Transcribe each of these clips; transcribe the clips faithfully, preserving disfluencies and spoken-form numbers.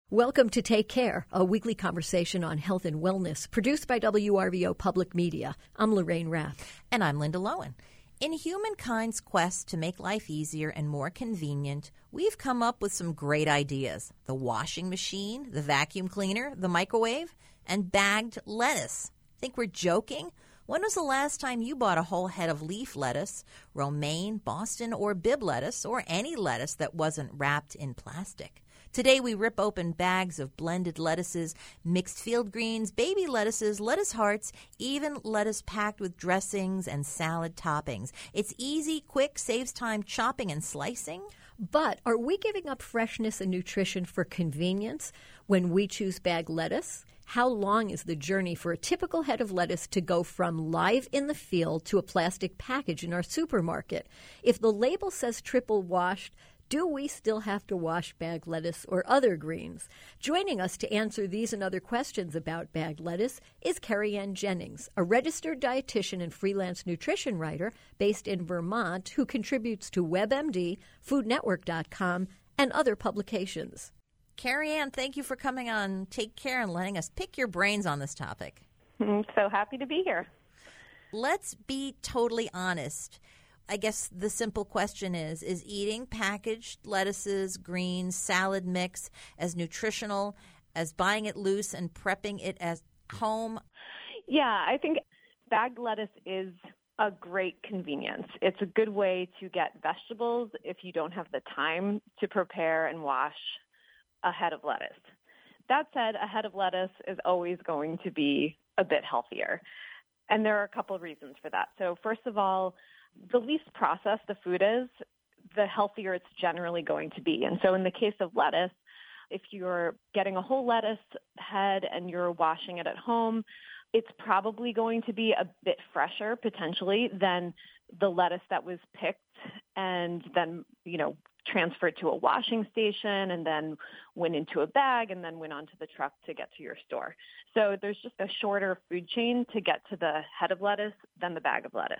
Welcome to Take Care, a weekly conversation on health and wellness, produced by W R V O Public Media. I'm Lorraine Raff. And I'm Linda Lowen. In humankind's quest to make life easier and more convenient, we've come up with some great ideas. The washing machine, the vacuum cleaner, the microwave, and bagged lettuce. Think we're joking? When was the last time you bought a whole head of leaf lettuce, romaine, Boston, or Bibb lettuce, or any lettuce that wasn't wrapped in plastic? Today, we rip open bags of blended lettuces, mixed field greens, baby lettuces, lettuce hearts, even lettuce packed with dressings and salad toppings. It's easy, quick, saves time chopping and slicing. But are we giving up freshness and nutrition for convenience when we choose bagged lettuce? How long is the journey for a typical head of lettuce to go from live in the field to a plastic package in our supermarket? If the label says triple washed, do we still have to wash bagged lettuce or other greens? Joining us to answer these and other questions about bagged lettuce is Carrie Ann Jennings, a registered dietitian and freelance nutrition writer based in Vermont who contributes to WebMD, Food Network dot com, and other publications. Carrie Ann, thank you for coming on Take Care and letting us pick your brains on this topic. I'm so happy to be here. Let's be totally honest. I guess the simple question is, is eating packaged lettuces, greens, salad mix as nutritional as buying it loose and prepping it at home? Yeah, I think bagged lettuce is a great convenience. It's a good way to get vegetables if you don't have the time to prepare and wash a head of lettuce. That said, a head of lettuce is always going to be a bit healthier. And there are a couple of reasons for that. So first of all, the least processed the food is, the healthier it's generally going to be. And so in the case of lettuce, if you're getting a whole lettuce head and you're washing it at home, it's probably going to be a bit fresher potentially than the lettuce that was picked and then, you know, transferred to a washing station and then went into a bag and then went onto the truck to get to your store. So there's just a shorter food chain to get to the head of lettuce than the bag of lettuce.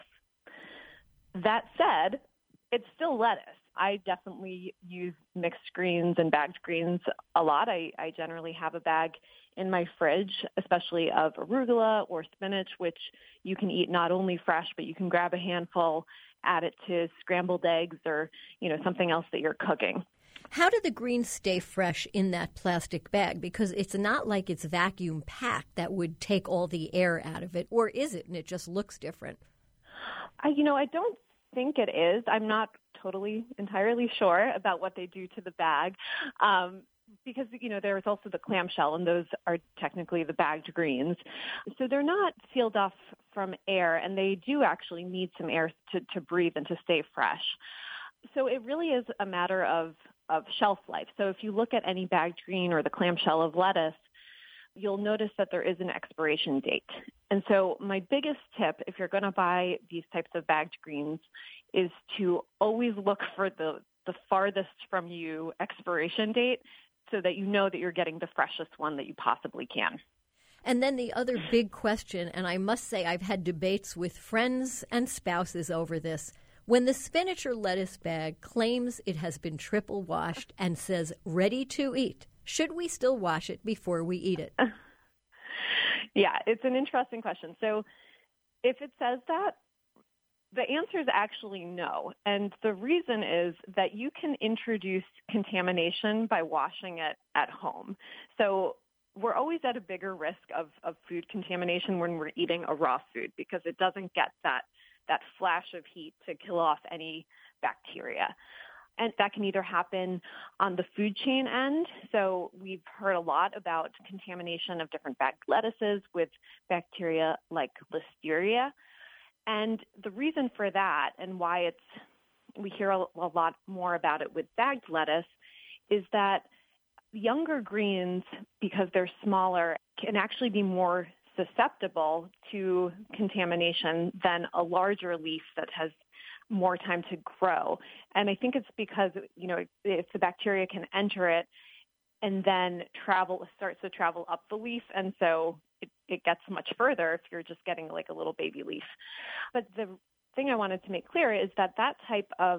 That said, it's still lettuce. I definitely use mixed greens and bagged greens a lot. I, I generally have a bag in my fridge, especially of arugula or spinach, which you can eat not only fresh, but you can grab a handful, add it to scrambled eggs or, you know, something else that you're cooking. How do the greens stay fresh in that plastic bag? Because it's not like it's vacuum packed that would take all the air out of it, or is it, and it just looks different? I, you know, I don't think it is. I'm not totally entirely sure about what they do to the bag um, because, you know, there's also the clamshell, and those are technically the bagged greens. So they're not sealed off from air, and they do actually need some air to, to breathe and to stay fresh. So it really is a matter of, of shelf life. So if you look at any bagged green or the clamshell of lettuce, you'll notice that there is an expiration date. And so my biggest tip, if you're going to buy these types of bagged greens, is to always look for the, the farthest from you expiration date so that you know that you're getting the freshest one that you possibly can. And then the other big question, and I must say I've had debates with friends and spouses over this, when the spinach or lettuce bag claims it has been triple washed and says ready to eat, should we still wash it before we eat it? Yeah, it's an interesting question. So if it says that, the answer is actually no. And the reason is that you can introduce contamination by washing it at home. So we're always at a bigger risk of, of food contamination when we're eating a raw food because it doesn't get that, that flash of heat to kill off any bacteria. And that can either happen on the food chain end. So we've heard a lot about contamination of different bagged lettuces with bacteria like Listeria. And the reason for that and why it's we hear a, a lot more about it with bagged lettuce is that younger greens, because they're smaller, can actually be more susceptible to contamination than a larger leaf that has more time to grow. And I think it's because, you know, if the bacteria can enter it and then travel, starts to travel up the leaf, and so it, it gets much further if you're just getting like a little baby leaf. But the thing I wanted to make clear is that that type of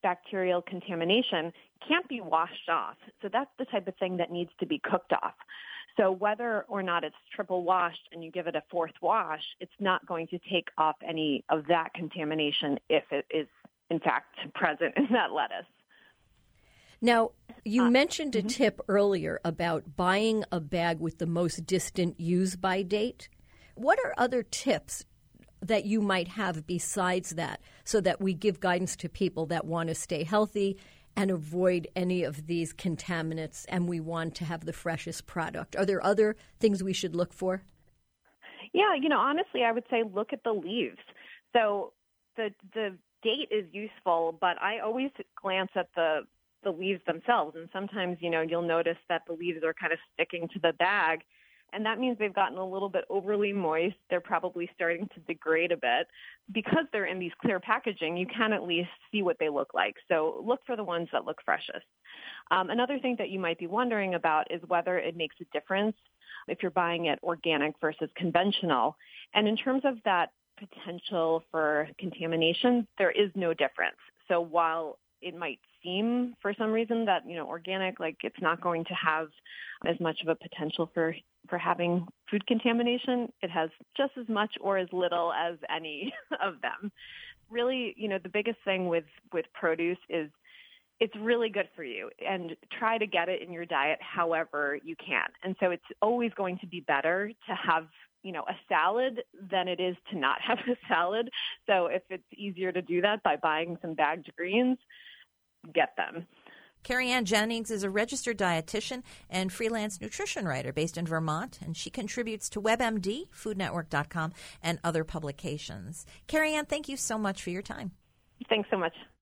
bacterial contamination can't be washed off. So that's the type of thing that needs to be cooked off. So whether or not it's triple washed and you give it a fourth wash, it's not going to take off any of that contamination if it is, in fact, present in that lettuce. Now, you uh, mentioned a mm-hmm. tip earlier about buying a bag with the most distant use-by date. What are other tips that you might have besides that so that we give guidance to people that want to stay healthy and avoid any of these contaminants and we want to have the freshest product? Are there other things we should look for? Yeah, you know, honestly, I would say look at the leaves. So the the date is useful, but I always glance at the the leaves themselves. And sometimes, you know, you'll notice that the leaves are kind of sticking to the bag. And that means they've gotten a little bit overly moist. They're probably starting to degrade a bit. Because they're in these clear packaging, you can at least see what they look like. So look for the ones that look freshest. Um, another thing that you might be wondering about is whether it makes a difference if you're buying it organic versus conventional. And in terms of that potential for contamination, there is no difference. So while it might seem for some reason that, you know, organic, like it's not going to have as much of a potential for, for having food contamination, it has just as much or as little as any of them. Really, you know, the biggest thing with, with produce is it's really good for you, and try to get it in your diet however you can. And so it's always going to be better to have, you know, a salad than it is to not have a salad. So if it's easier to do that by buying some bagged greens, get them. Carrie Ann Jennings is a registered dietitian and freelance nutrition writer based in Vermont, and she contributes to WebMD, Food Network dot com, and other publications. Carrie Ann, thank you so much for your time. Thanks so much.